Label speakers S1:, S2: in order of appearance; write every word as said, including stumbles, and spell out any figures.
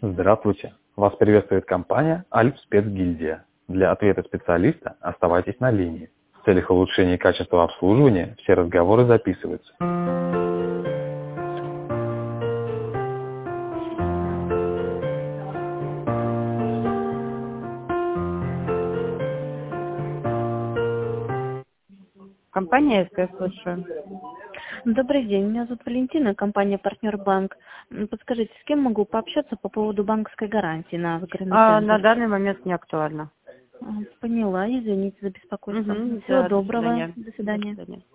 S1: Здравствуйте! Вас приветствует компания Альфспецгильдия. Для ответа специалиста оставайтесь на линии. В целях улучшения качества обслуживания все разговоры записываются.
S2: Компания СК, слушаю.
S3: Добрый день, меня зовут Валентина, компания «Партнер Банк». М, Подскажите, с кем могу пообщаться по поводу банковской гарантии на выигранный
S2: А,
S3: тендер?
S2: на данный момент не актуально.
S3: А, Поняла, извините за беспокойство.
S2: Угу,
S3: Всего
S2: да, до
S3: доброго,
S2: свидания.
S3: до
S2: До
S3: свидания.
S2: свидания.